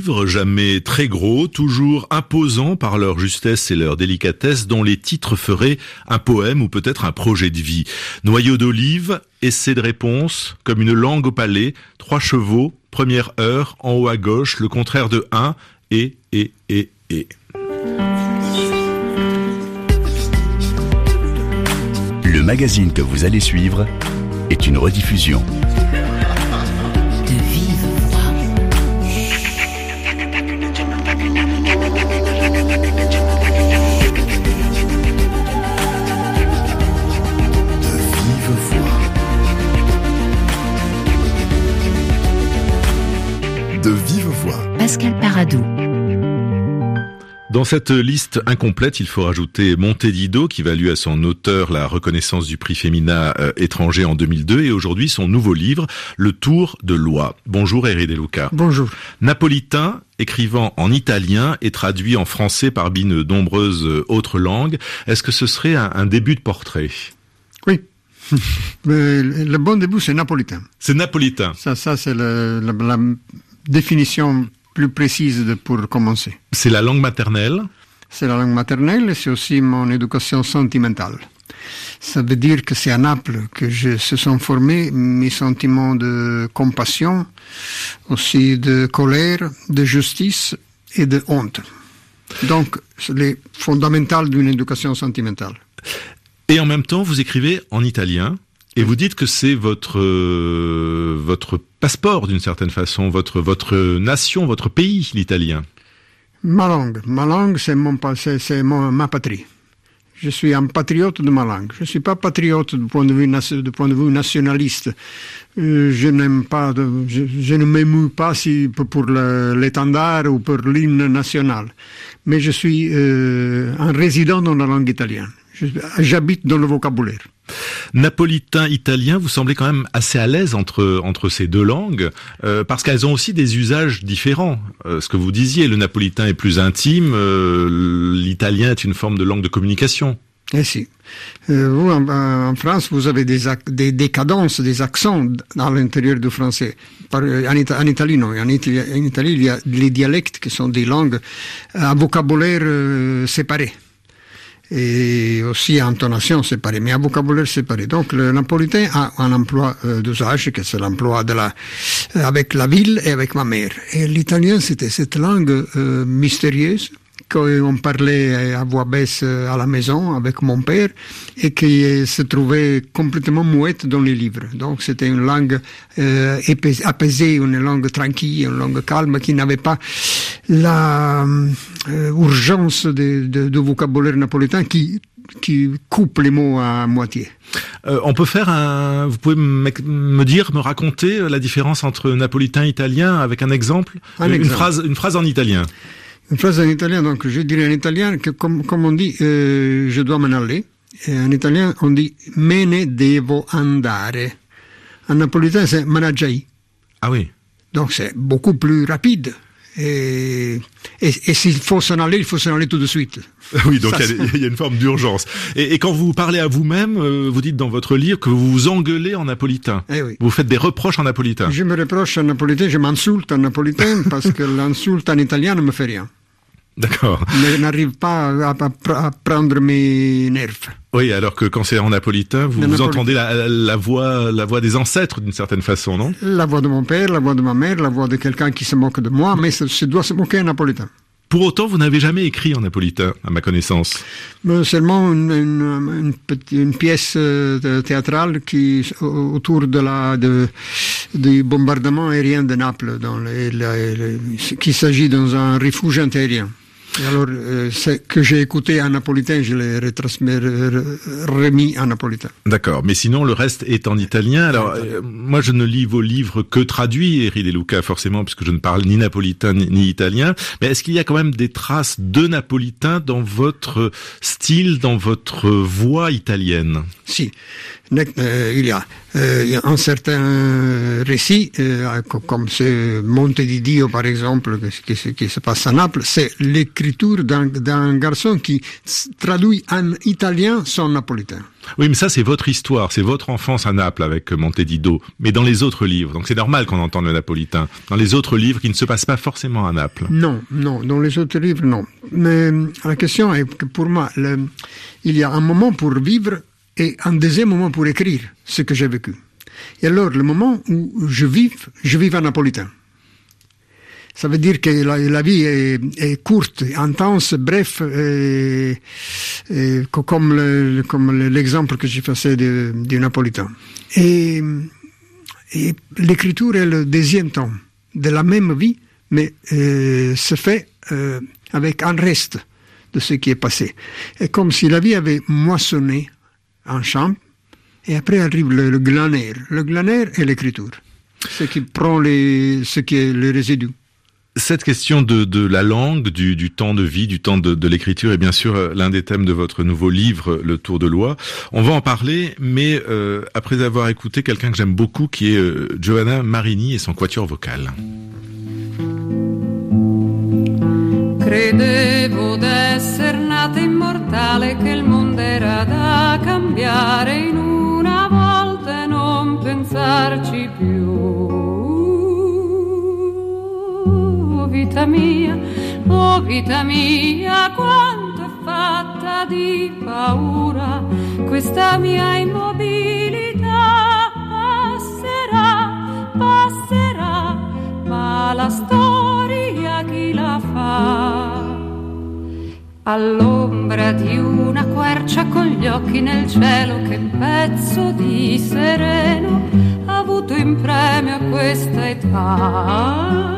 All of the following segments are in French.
livres, jamais très gros, toujours imposants par leur justesse et leur délicatesse, dont les titres feraient un poème ou peut-être un projet de vie. Noyau d'olive, essai de réponse, comme une langue au palais, 3 chevaux, première heure, en haut à gauche, le contraire de 1, et. Le magazine que vous allez suivre est une rediffusion. De vive voix. De vive voix. De vive voix. Pascal Paradou. Dans cette liste incomplète, il faut rajouter Montedido, qui valut à son auteur la reconnaissance du prix Femina étranger en 2002, et aujourd'hui son nouveau livre, Le Tour de l'Oie. Bonjour Eri De Luca. Bonjour. Napolitain, écrivant en italien et traduit en français parmi de nombreuses autres langues, est-ce que ce serait un début de portrait ? Oui. Le bon début, c'est napolitain. C'est napolitain. Ça c'est la définition plus précise pour commencer. C'est la langue maternelle ? C'est la langue maternelle et c'est aussi mon éducation sentimentale. Ça veut dire que c'est à Naples que se sont formés mes sentiments de compassion, aussi de colère, de justice et de honte. Donc, c'est les fondamentales d'une éducation sentimentale. Et en même temps, vous écrivez en italien. Et vous dites que c'est votre passeport d'une certaine façon, votre nation, votre pays, l'italien. Ma langue, c'est ma patrie. Je suis un patriote de ma langue. Je suis pas patriote du point de vue nationaliste. Je ne m'émeus pas pour l'étendard ou pour l'hymne national. Mais je suis un résident dans la langue italienne. J'habite dans le vocabulaire. Napolitain, italien, vous semblez quand même assez à l'aise entre ces deux langues, parce qu'elles ont aussi des usages différents. Ce que vous disiez, le napolitain est plus intime, l'italien est une forme de langue de communication. Eh si. Vous, en France, vous avez des cadences, des accents à l'intérieur du français. En Italie, non. En Italie, il y a les dialectes qui sont des langues à vocabulaire séparé. Et aussi à intonation séparée, mais à vocabulaire séparé. Donc le napolitain a un emploi d'usage, que c'est l'emploi avec la ville et avec ma mère. Et l'italien, c'était cette langue mystérieuse qu'on parlait à voix basse à la maison avec mon père et qui se trouvait complètement muette dans les livres. Donc c'était une langue apaisée, une langue tranquille, une langue calme qui n'avait pas la urgence de vocabulaire napolitain qui coupe les mots à moitié. On peut faire vous pouvez me raconter la différence entre napolitain et italien avec un exemple? Une phrase en italien. Une phrase en italien, donc je dirais en italien que comme on dit, je dois m'en aller. Et en italien, on dit me ne devo andare. En napolitain, c'est managgiai. Ah oui. Donc c'est beaucoup plus rapide. Et s'il faut s'en aller, il faut s'en aller tout de suite. Oui, donc il y a une forme d'urgence. Et quand vous parlez à vous-même, vous dites dans votre livre que vous vous engueulez en napolitain. Eh oui. Vous faites des reproches en napolitain. Je me reproche en napolitain, je m'insulte en napolitain parce que l'insulte en italien ne me fait rien. D'accord. Mais je n'arrive pas à prendre mes nerfs. Oui, alors que quand c'est en napolitain, vous entendez la voix des ancêtres d'une certaine façon, non? La voix de mon père, la voix de ma mère, la voie de quelqu'un qui se moque de moi, mais je dois se moquer en napolitain. Pour autant, vous n'avez jamais écrit en napolitain, à ma connaissance. Mais seulement une pièce théâtrale autour du bombardement aérien de Naples, qui s'agit dans un refuge aérien. Et alors, ce que j'ai écouté en napolitain, je l'ai remis en napolitain. D'accord, mais sinon le reste est en italien. Alors, moi je ne lis vos livres que traduits, Eri De Luca, forcément, puisque je ne parle ni napolitain ni italien. Mais est-ce qu'il y a quand même des traces de napolitain dans votre style, dans votre voix italienne? Si, il y a. Un certain récit, comme ce Monte di Dio par exemple, qui se passe à Naples, c'est l'écriture d'un garçon qui traduit en italien son napolitain. Oui, mais ça c'est votre histoire, c'est votre enfance à Naples avec Monte di Dio, mais dans les autres livres, donc c'est normal qu'on entende le napolitain, dans les autres livres qui ne se passent pas forcément à Naples. Non, dans les autres livres, non. Mais la question est que pour moi, il y a un moment pour vivre et un deuxième moment pour écrire ce que j'ai vécu. Et alors, le moment où je vis en napolitain. Ça veut dire que la vie est courte, intense, bref, comme l'exemple que je faisais du napolitain. Et l'écriture est le deuxième temps de la même vie, mais se fait avec un reste de ce qui est passé. Et comme si la vie avait moissonné un champ, et après arrive le glaner. Le glaner est l'écriture, ce qui prend ce qui est le résidu. Cette question de la langue, du temps de vie, du temps de l'écriture est bien sûr l'un des thèmes de votre nouveau livre, Le Tour de Loire. On va en parler, mais après avoir écouté quelqu'un que j'aime beaucoup, qui est Giovanna Marini et son quatuor vocal. Credevo d'esser nata immortale, che il mondo era da cambiare in una volta e non pensarci più. Oh vita mia, quanto è fatta di paura questa mia immobilità. Passerà, ma la storia chi la fa? All'ombra di una quercia con gli occhi nel cielo, che pezzo di sereno ha avuto in premio a questa età.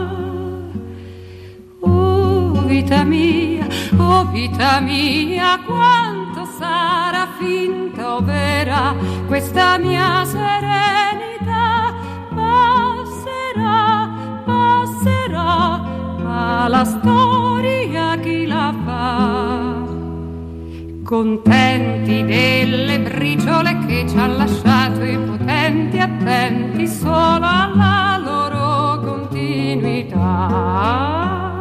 Oh vita mia, quanto sarà finta o vera questa mia serenità. Passerà, ma la storia chi la fa? Contenti delle briciole che ci ha lasciato i potenti, attenti solo alla loro continuità.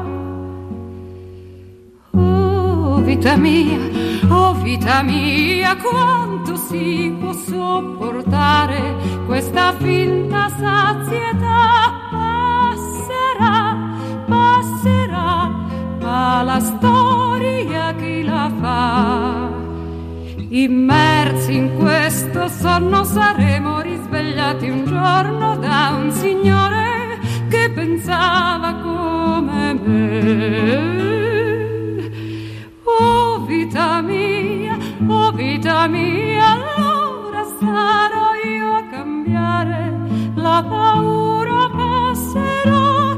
Oh vita mia, quanto si può sopportare questa finta sazietà? Passerà, ma la storia chi la fa? Immersi in questo sonno saremo risvegliati un giorno da un signore che pensava come me. Oh vita mia, allora sarò io a cambiare, la paura passerà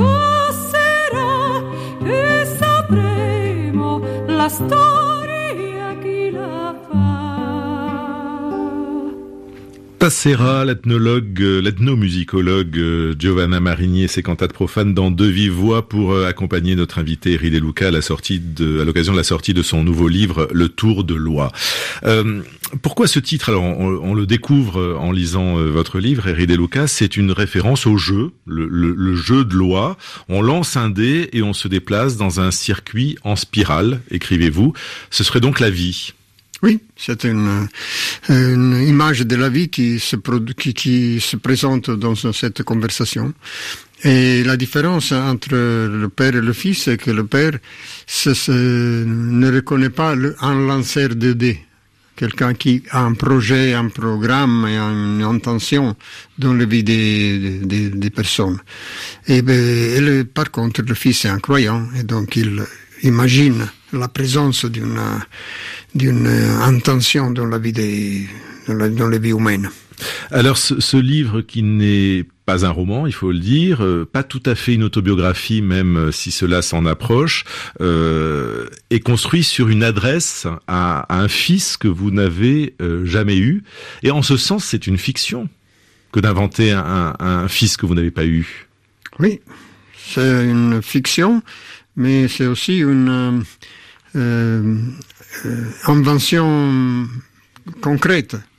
e sapremo la storia chi la fa. Passera, l'ethnomusicologue Giovanna Marini et ses cantates profanes dans deux vives voix pour accompagner notre invité Eri De Luca à l'occasion de la sortie de son nouveau livre Le Tour de Loire. Pourquoi ce titre? Alors on le découvre en lisant votre livre, Eri De Luca, c'est une référence au jeu, le jeu de loi. On lance un dé et on se déplace dans un circuit en spirale, écrivez-vous. Ce serait donc la vie. Oui, c'est une image de la vie qui se présente dans cette conversation. Et la différence entre le père et le fils, c'est que le père ne reconnaît pas un lanceur de dés. Quelqu'un qui a un projet, un programme et une intention dans la vie des personnes. Par contre, le fils est un croyant et donc il imagine la présence d'une intention dans la vie dans la vie humaine. Alors ce livre qui n'est pas un roman, il faut le dire, pas tout à fait une autobiographie, même si cela s'en approche, est construit sur une adresse à un fils que vous n'avez jamais eu. Et en ce sens, c'est une fiction que d'inventer un fils que vous n'avez pas eu. Oui, c'est une fiction, mais c'est aussi une invention concrète.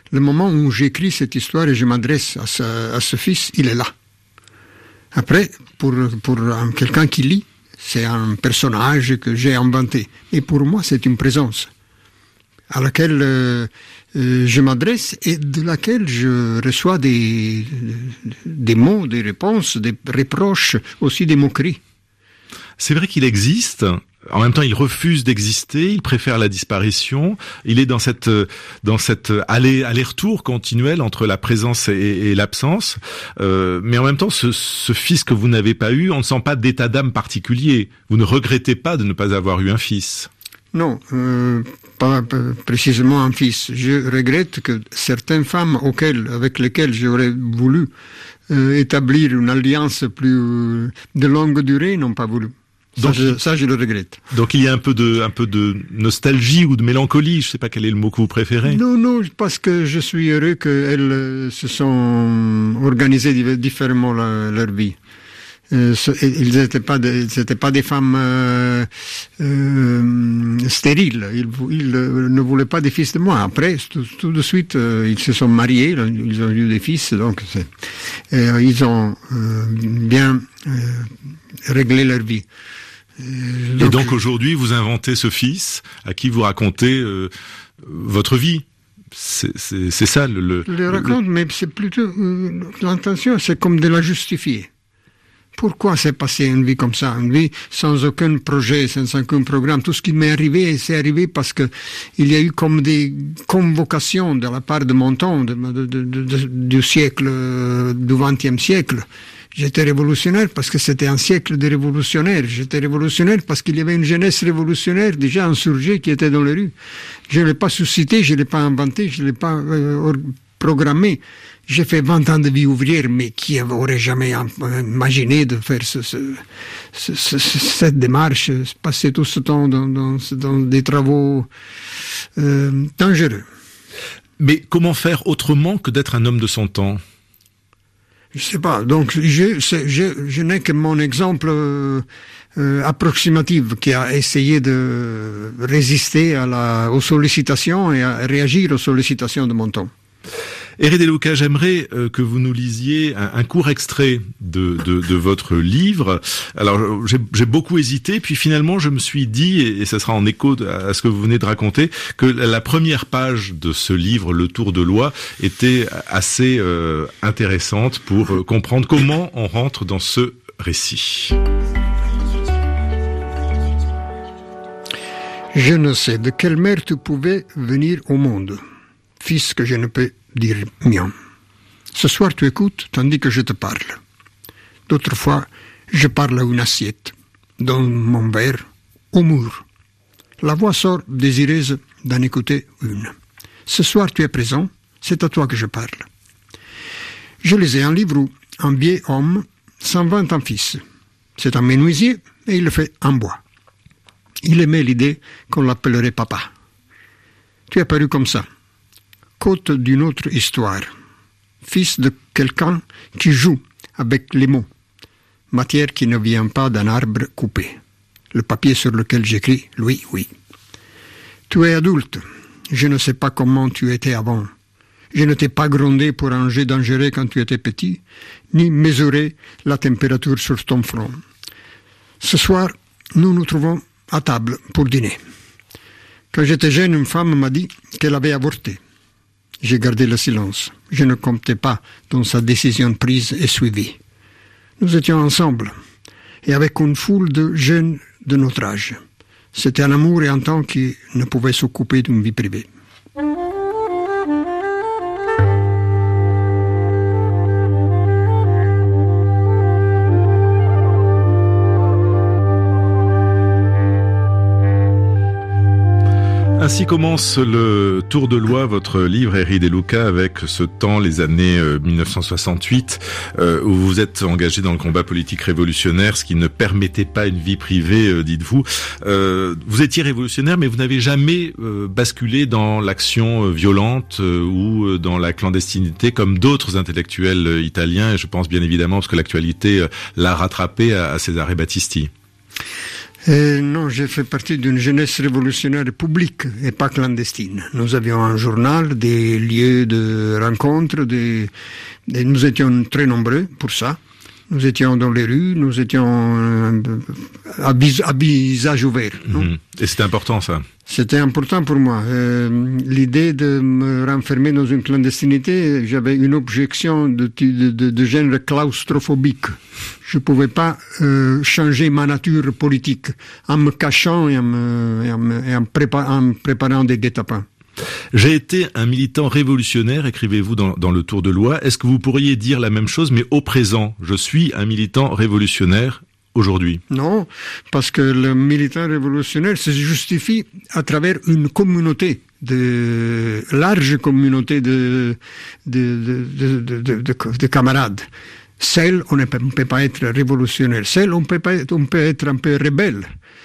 le moment où j'écris cette histoire et je m'adresse à ce fils, il est là. Après, pour quelqu'un qui lit, c'est un personnage que j'ai inventé. Et pour moi, c'est une présence à laquelle je m'adresse et de laquelle je reçois des mots, des réponses, des reproches, aussi des moqueries. C'est vrai qu'il existe. En même temps, il refuse d'exister, il préfère la disparition. Il est dans cette aller-retour continuel entre la présence et l'absence. Mais en même temps, ce fils que vous n'avez pas eu, on ne sent pas d'état d'âme particulier. Vous ne regrettez pas de ne pas avoir eu un fils. Non, pas précisément un fils. Je regrette que certaines femmes avec lesquelles j'aurais voulu établir une alliance plus de longue durée n'ont pas voulu. Ça, je le regrette. Donc il y a un peu de nostalgie ou de mélancolie, je ne sais pas quel est le mot que vous préférez. Non, parce que je suis heureux qu'elles se sont organisées différemment leur vie. Ils n'étaient pas des femmes stériles. Ils ne voulaient pas des fils de moi. Après, tout de suite, ils se sont mariés, ils ont eu des fils, donc ils ont bien réglé leur vie. Et donc aujourd'hui, vous inventez ce fils à qui vous racontez votre vie. C'est ça le raconte, mais c'est plutôt l'intention, c'est comme de la justifier. Pourquoi s'est passé une vie comme ça, une vie sans aucun projet, sans aucun programme? Tout ce qui m'est arrivé, c'est arrivé parce que il y a eu comme des convocations de la part de mon temps, du siècle, du XXe siècle. J'étais révolutionnaire parce que c'était un siècle de révolutionnaires. J'étais révolutionnaire parce qu'il y avait une jeunesse révolutionnaire déjà insurgée qui était dans les rues. Je ne l'ai pas suscité, je ne l'ai pas inventé, je ne l'ai pas programmé. J'ai fait 20 ans de vie ouvrière, mais qui aurait jamais imaginé de faire cette démarche, passer tout ce temps dans des travaux dangereux. Mais comment faire autrement que d'être un homme de son temps? Je sais pas. Donc, je n'ai que mon exemple approximatif qui a essayé de résister aux sollicitations et à réagir aux sollicitations de mon temps. Hervé De Luca, j'aimerais que vous nous lisiez un court extrait de votre livre. Alors, j'ai beaucoup hésité, puis finalement, je me suis dit, et ça sera en écho à ce que vous venez de raconter, que la première page de ce livre, Le Tour de l'Oie, était assez intéressante pour comprendre comment on rentre dans ce récit. Je ne sais de quelle mère tu pouvais venir au monde, fils que je ne peux dire mien. Ce soir tu écoutes tandis que je te parle. D'autres fois, je parle à une assiette, dans mon verre, au mur. La voix sort désireuse d'en écouter une. Ce soir tu es présent, c'est à toi que je parle. Je lisais un livre où un vieil homme s'invente un fils. C'est un menuisier et il le fait en bois. Il aimait l'idée qu'on l'appellerait papa. Tu es paru comme ça. Côte d'une autre histoire, fils de quelqu'un qui joue avec les mots, matière qui ne vient pas d'un arbre coupé, le papier sur lequel j'écris « oui, oui ». Tu es adulte, je ne sais pas comment tu étais avant, je ne t'ai pas grondé pour un jet dangereux quand tu étais petit, ni mesuré la température sur ton front. Ce soir, nous nous trouvons à table pour dîner. Quand j'étais jeune, une femme m'a dit qu'elle avait avorté. J'ai gardé le silence. Je ne comptais pas dans sa décision prise et suivie. Nous étions ensemble, et avec une foule de jeunes de notre âge. C'était un amour et un temps qui ne pouvait s'occuper d'une vie privée. Ainsi commence le Tour de l'Oie, votre livre, Hervé De Luca, avec ce temps, les années 1968, où vous êtes engagé dans le combat politique révolutionnaire, ce qui ne permettait pas une vie privée, dites-vous. Vous étiez révolutionnaire, mais vous n'avez jamais basculé dans l'action violente ou dans la clandestinité comme d'autres intellectuels italiens, et je pense bien évidemment, parce que l'actualité l'a rattrapé, à Cesare Battisti. Non, j'ai fait partie d'une jeunesse révolutionnaire publique et pas clandestine. Nous avions un journal, des lieux de rencontre, et nous étions très nombreux pour ça. Nous étions dans les rues, nous étions à visage ouvert. Et c'était important, ça? C'était important pour moi. L'idée de me renfermer dans une clandestinité, j'avais une objection de genre claustrophobique. Je ne pouvais pas changer ma nature politique en me cachant et en me préparant des guet-apens. J'ai été un militant révolutionnaire, écrivez-vous dans le Tour de Loi. Est-ce que vous pourriez dire la même chose, mais au présent? Je suis un militant révolutionnaire aujourd'hui. Non, parce que le militant révolutionnaire se justifie à travers une communauté, large communauté de camarades. Seul, on ne peut pas être révolutionnaire. Seul, on peut être un peu rebelle.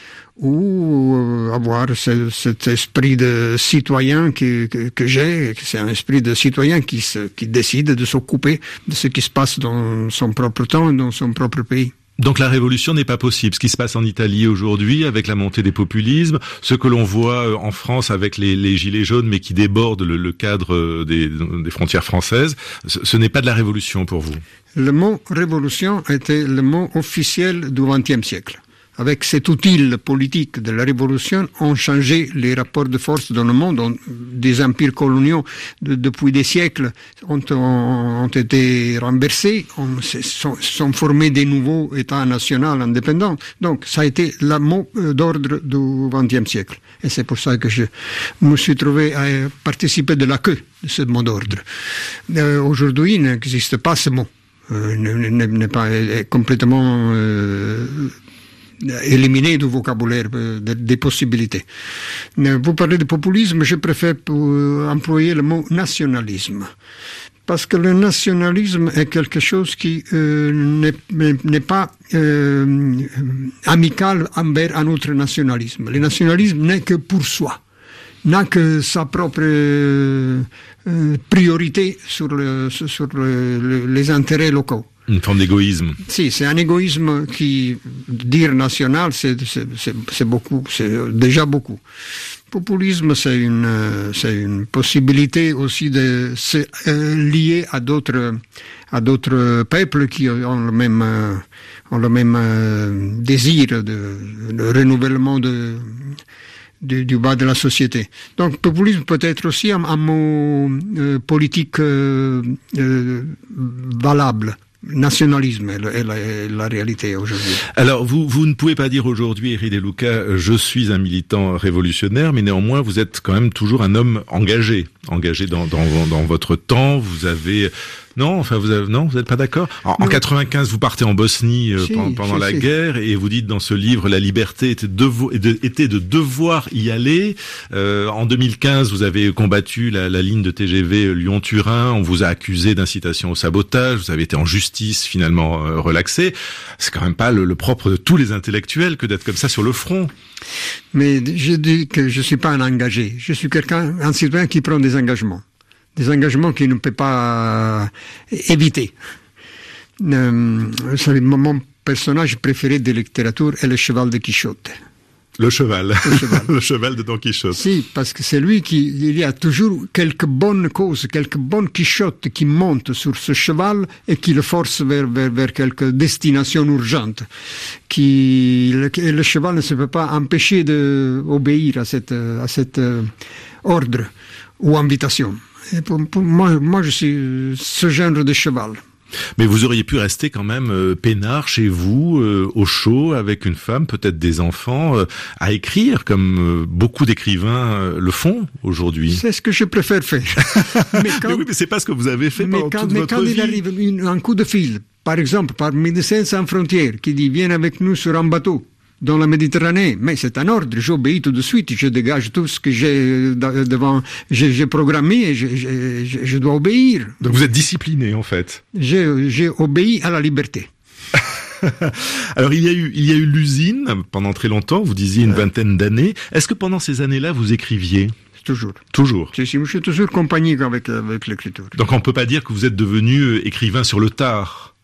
Ou avoir cet esprit de citoyen que j'ai, c'est un esprit de citoyen qui décide de s'occuper de ce qui se passe dans son propre temps, dans son propre pays. Donc la révolution n'est pas possible. Ce qui se passe en Italie aujourd'hui avec la montée des populismes, ce que l'on voit en France avec les gilets jaunes mais qui débordent le cadre des frontières françaises, ce n'est pas de la révolution pour vous? Le mot révolution était le mot officiel du XXe siècle. Avec cet outil politique de la révolution, on changeait les rapports de force dans le monde. Des empires coloniaux depuis des siècles ont été renversés, sont formés des nouveaux États nationaux indépendants. Donc ça a été le mot d'ordre du XXe siècle. Et c'est pour ça que je me suis trouvé à participer de la queue de ce mot d'ordre. Aujourd'hui, il n'existe pas ce mot. N'est pas complètement éliminer du vocabulaire des possibilités. Vous parlez de populisme, je préfère employer le mot nationalisme. Parce que le nationalisme est quelque chose qui n'est pas amical envers un autre nationalisme. Le nationalisme n'est que pour soi, n'a que sa propre priorité sur les intérêts locaux. Une forme d'égoïsme. Si, c'est un égoïsme qui, dire national, c'est beaucoup, c'est déjà beaucoup. Populisme, c'est une possibilité aussi de se lier à d'autres peuples qui ont le même désir de renouvellement du bas de la société. Donc, populisme peut être aussi un mot politique valable. Nationalisme est la réalité aujourd'hui. Alors, vous ne pouvez pas dire aujourd'hui, Eri De Luca, je suis un militant révolutionnaire, mais néanmoins, vous êtes quand même toujours un homme engagé dans votre temps. Vous avez... Non, vous n'êtes pas d'accord? En 95, vous partez en Bosnie pendant la guerre et vous dites dans ce livre, la liberté était de devoir y aller. En 2015, vous avez combattu la ligne de TGV Lyon-Turin. On vous a accusé d'incitation au sabotage. Vous avez été en justice finalement relaxé. C'est quand même pas le propre de tous les intellectuels que d'être comme ça sur le front. Mais je dis que je suis pas un engagé. Je suis un citoyen qui prend des engagements. Des engagements qu'il ne peut pas éviter. Mon personnage préféré de littérature est le cheval de Quichotte. Le cheval. Le cheval de Don Quichotte. Si, parce que c'est lui il y a toujours quelques bonnes causes, quelques bonnes Quichottes qui montent sur ce cheval et qui le forcent vers quelque destination urgente. Le cheval ne se peut pas empêcher d'obéir à cet ordre ou invitation. Et pour moi, je suis ce genre de cheval. Mais vous auriez pu rester quand même peinard chez vous, au chaud, avec une femme, peut-être des enfants, à écrire, comme beaucoup d'écrivains le font aujourd'hui. C'est ce que je préfère faire. Mais oui, mais c'est pas ce que vous avez fait pendant toute votre vie. Mais quand il arrive un coup de fil, par exemple, par Médecins sans frontières, qui dit « Viens avec nous sur un bateau », dans la Méditerranée, mais c'est un ordre, j'obéis tout de suite, je dégage tout ce que j'ai j'ai programmé et je dois obéir. Donc vous êtes discipliné en fait. J'ai obéi à la liberté. Alors il y a eu l'usine pendant très longtemps, vous disiez une vingtaine d'années. Est-ce que pendant ces années-là vous écriviez? Toujours. Toujours. Je suis toujours compagnie avec l'écriture. Donc on peut pas dire que vous êtes devenu écrivain sur le tard.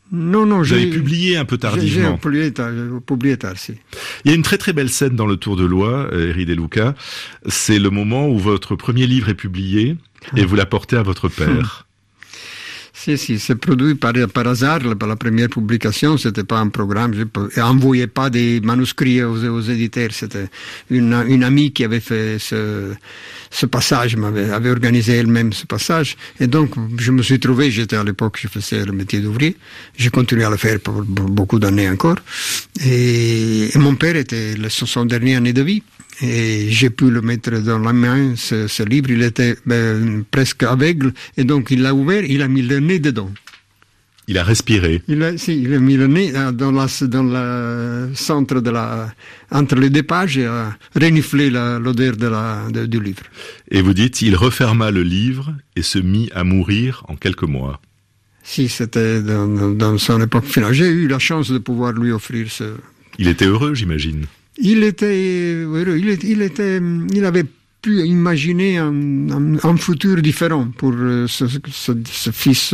Non, Vous avez publié un peu tardivement. J'ai publié tard, si. Il y a une très très belle scène dans le Tour de Lois, Eri De Luca. C'est le moment où votre premier livre est publié et vous l'apportez à votre père. Si, c'est produit par hasard. La première publication, c'était pas un programme. Je n'envoyais pas des manuscrits aux éditeurs. C'était une amie qui avait fait ce passage, avait organisé elle-même ce passage. Et donc, je me suis trouvé, à l'époque, je faisais le métier d'ouvrier. J'ai continué à le faire pour beaucoup d'années encore. Et mon père était son dernière année de vie. Et j'ai pu le mettre dans la main, ce livre. Il était presque aveugle, et donc il l'a ouvert, il a mis le nez dedans. Il a respiré. Il a mis le nez dans le centre entre les deux pages, et a reniflé l'odeur du livre. Et vous dites, il referma le livre et se mit à mourir en quelques mois. Si, c'était dans son époque finale. J'ai eu la chance de pouvoir lui offrir ce... Il était heureux, j'imagine. Il était heureux. Il avait pu imaginer un futur différent pour ce fils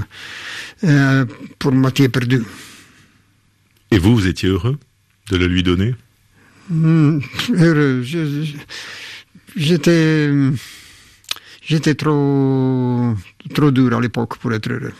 pour moitié perdu. Et vous étiez heureux de le lui donner? Heureux. J'étais trop dur à l'époque pour être heureux.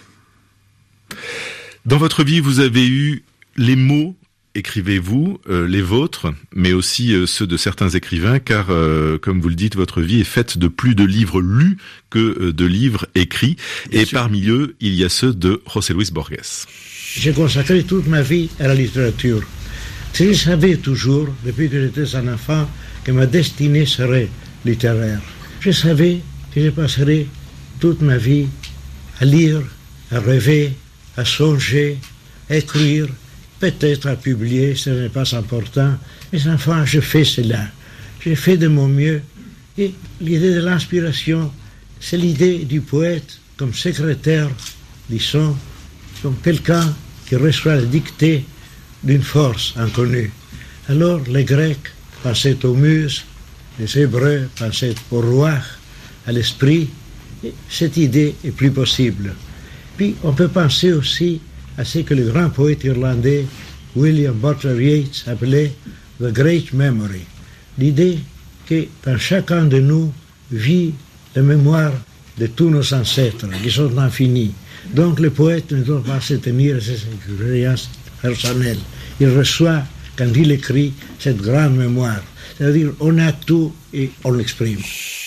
Dans votre vie, vous avez eu les mots, écrivez-vous, les vôtres, mais aussi ceux de certains écrivains, car, comme vous le dites, votre vie est faite de plus de livres lus que de livres écrits. Bien et sûr. Parmi eux, il y a ceux de José Luis Borges. J'ai consacré toute ma vie à la littérature. Je savais toujours, depuis que j'étais un enfant, que ma destinée serait littéraire. Je savais que je passerais toute ma vie à lire, à rêver, à songer, à écrire, peut-être à publier, ce n'est pas important, mais enfin, je fais cela. J'ai fait de mon mieux. Et l'idée de l'inspiration, c'est l'idée du poète comme secrétaire, disons, comme quelqu'un qui reçoit la dictée d'une force inconnue. Alors, les Grecs pensaient aux muses, les Hébreux pensaient au roi, à l'esprit, et cette idée est plus possible. Puis, on peut penser aussi à ce que le grand poète irlandais William Butler Yeats appelait « the great memory », l'idée que dans chacun de nous vit la mémoire de tous nos ancêtres, qui sont infinis. Donc le poète ne doit pas se tenir à ses expériences personnelles. Il reçoit, quand il écrit, cette grande mémoire. C'est-à-dire, on a tout et on l'exprime.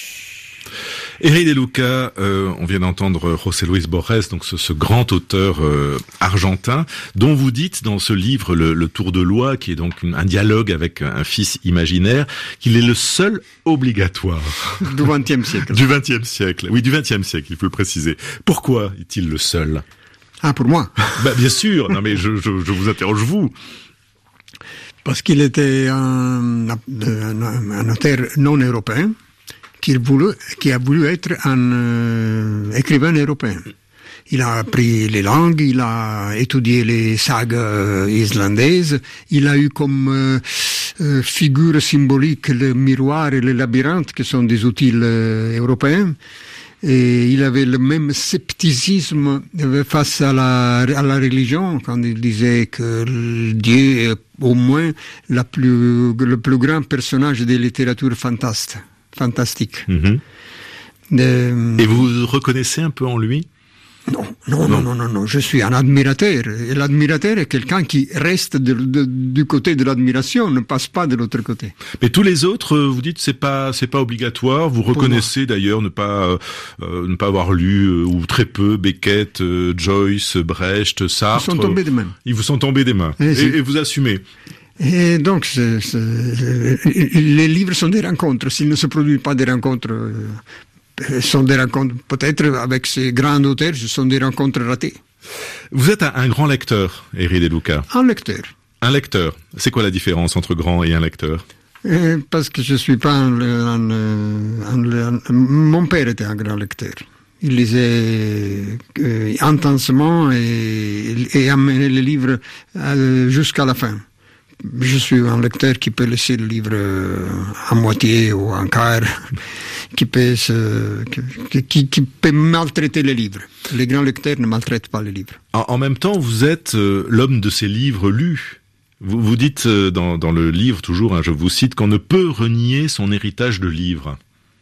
Eri De Luca, on vient d'entendre José Luis Borges, donc ce grand auteur argentin, dont vous dites dans ce livre, le Tour de Lois, qui est donc un dialogue avec un fils imaginaire, qu'il est le seul obligatoire. Du XXe siècle. Du XXe siècle. Oui, du XXe siècle, il faut le préciser. Pourquoi est-il le seul? Ah, pour moi? Bien sûr. Non, mais je vous interroge, vous. Parce qu'il était un auteur non européen, qui a voulu être un écrivain européen. Il a appris les langues, il a étudié les sagas islandaises, il a eu comme figure symbolique le miroir et le labyrinthe, qui sont des outils européens. Et il avait le même scepticisme face à la religion, quand il disait que Dieu est au moins le plus grand personnage des littératures fantastique. Mm-hmm. Et vous reconnaissez un peu en lui? Non. Je suis un admirateur. Et l'admirateur est quelqu'un qui reste du côté de l'admiration, ne passe pas de l'autre côté. Mais tous les autres, vous dites, c'est pas obligatoire. Vous reconnaissez d'ailleurs ne pas avoir lu ou très peu Beckett, Joyce, Brecht, Sartre. Ils sont tombés des mains. Ils vous sont tombés des mains. Et vous assumez. Et donc, les livres sont des rencontres. S'il ne se produit pas des rencontres, sont des rencontres, peut-être avec ces grands auteurs, ce sont des rencontres ratées. Vous êtes un grand lecteur, Eri De Luca. Un lecteur. Un lecteur. C'est quoi la différence entre grand et un lecteur? Parce que je suis pas mon père était un grand lecteur. Il lisait intensément et amenait les livres jusqu'à la fin. Je suis un lecteur qui peut laisser le livre à moitié ou un quart. qui peut maltraiter les livres. Les grands lecteurs ne maltraitent pas les livres. En même temps, vous êtes l'homme de ces livres lus. Vous dites dans le livre toujours, je vous cite, qu'on ne peut renier son héritage de livres.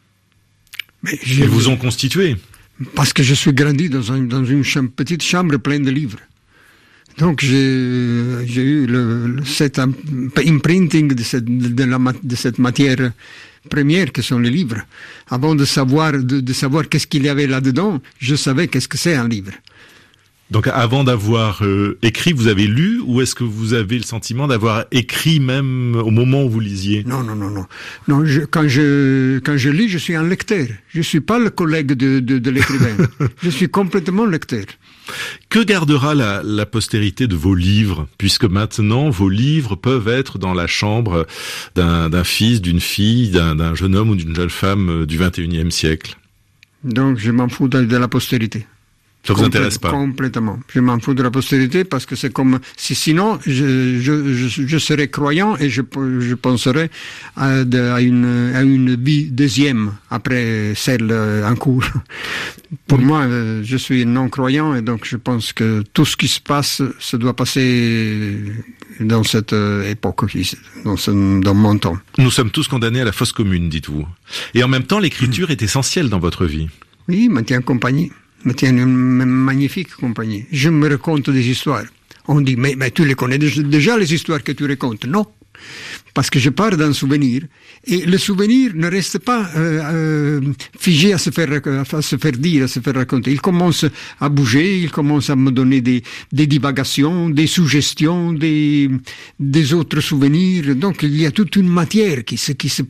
Mais ils vous ont constitué. Parce que je suis grandi dans une petite chambre pleine de livres. Donc j'ai eu cet imprinting de cette matière première que sont les livres. Avant de savoir qu'est-ce qu'il y avait là-dedans, je savais qu'est-ce que c'est un livre. Donc avant d'avoir écrit, vous avez lu, ou est-ce que vous avez le sentiment d'avoir écrit même au moment où vous lisiez? Non. Quand je lis, je suis un lecteur. Je suis pas le collègue de l'écrivain. Je suis complètement lecteur. Que gardera la postérité de vos livres, puisque maintenant vos livres peuvent être dans la chambre d'un fils, d'une fille, d'un jeune homme ou d'une jeune femme du 21e siècle? Donc je m'en fous de la postérité. Ça vous intéresse pas? Complètement. Je m'en fous de la postérité parce que c'est comme sinon je serais croyant et je penserais à une vie deuxième après celle en cours. Pour moi, je suis non croyant et donc je pense que tout ce qui se passe, ça doit passer dans cette époque, dans mon temps. Nous sommes tous condamnés à la fosse commune, dites-vous. Et en même temps, l'écriture est essentielle dans votre vie. Oui, me tient compagnie. Me tient une magnifique compagnie. Je me raconte des histoires. On dit, mais tu les connais déjà les histoires que tu racontes? Non. Parce que je pars d'un souvenir, et le souvenir ne reste pas figé à se faire dire, à se faire raconter. Il commence à bouger, il commence à me donner des divagations, des suggestions, des autres souvenirs. Donc il y a toute une matière qui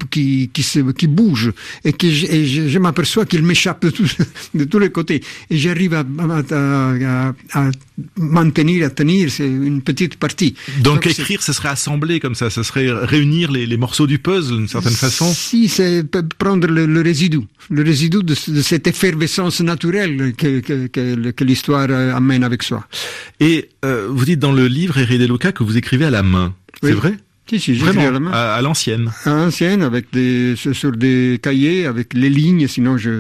bouge, et je m'aperçois qu'il m'échappe de tous les côtés. Et j'arrive à maintenir, à tenir, c'est une petite partie. Donc écrire, ce serait assembler comme ça serait réunir les morceaux du puzzle d'une certaine façon? Si, c'est prendre le résidu de cette effervescence naturelle que l'histoire amène avec soi. Et vous dites dans le livre, Eri De Luca, que vous écrivez à la main, oui. C'est vrai? Si, j'écris à la main. À l'ancienne. À l'ancienne, sur des cahiers, avec les lignes, sinon je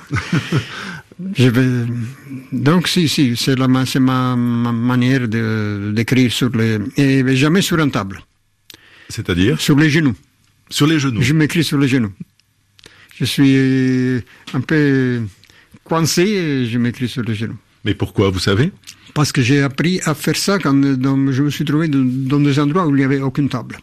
vais... Donc si, c'est ma manière d'écrire et jamais sur une table. C'est-à-dire? Sur les genoux. Sur les genoux. Je m'écris sur les genoux. Je suis un peu coincé et je m'écris sur les genoux. Mais pourquoi, vous savez? Parce que j'ai appris à faire ça quand je me suis trouvé dans des endroits où il n'y avait aucune table.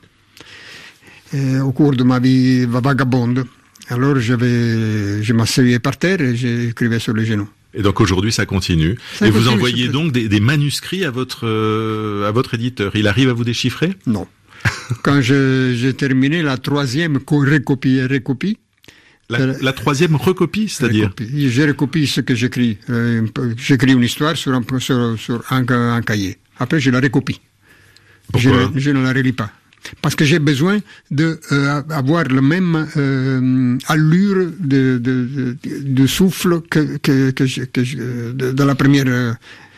Au cours de ma vie vagabonde. Alors je m'asseyais par terre et j'écrivais sur les genoux. Et donc aujourd'hui ça continue. Vous envoyez donc des manuscrits à votre éditeur. Il arrive à vous déchiffrer? Non. Quand j'ai terminé la troisième recopie. La troisième recopie, c'est-à-dire? Je recopie ce que j'écris. J'écris une histoire sur un cahier. Après, je la recopie. Pourquoi? Je ne la relis pas. Parce que j'ai besoin d'avoir la même allure de souffle de la première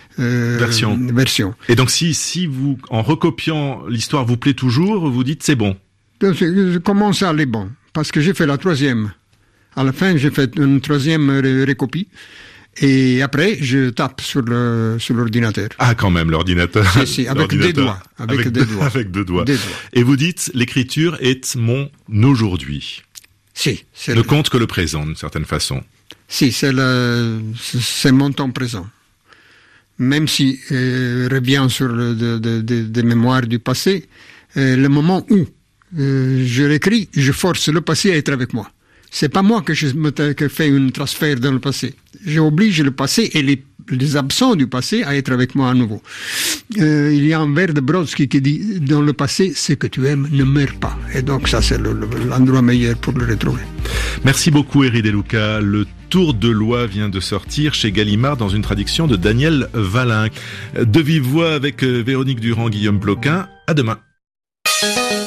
version. Et donc si vous, en recopiant l'histoire vous plaît toujours, vous dites c'est bon. Je commence à aller bon, parce que j'ai fait la troisième. À la fin, j'ai fait une troisième recopie. Et après, je tape sur l'ordinateur. Ah, quand même, l'ordinateur. Si, avec des doigts. Avec deux doigts. Et vous dites, l'écriture est mon aujourd'hui. Si. Ne compte que le présent, d'une certaine façon. Si, c'est mon temps présent. Même si revient sur des mémoires du passé, le moment où je l'écris, je force le passé à être avec moi. C'est pas moi que fais un transfert dans le passé. J'oblige le passé et les absents du passé à être avec moi à nouveau. Il y a un vers de Brodsky qui dit, dans le passé, ce que tu aimes ne meurt pas. Et donc ça, c'est l'endroit meilleur pour le retrouver. Merci beaucoup, Eri De Luca. Le Tour de Lois vient de sortir chez Gallimard dans une traduction de Daniel Valin. De vive voix avec Véronique Durand, Guillaume Ploquin. À demain.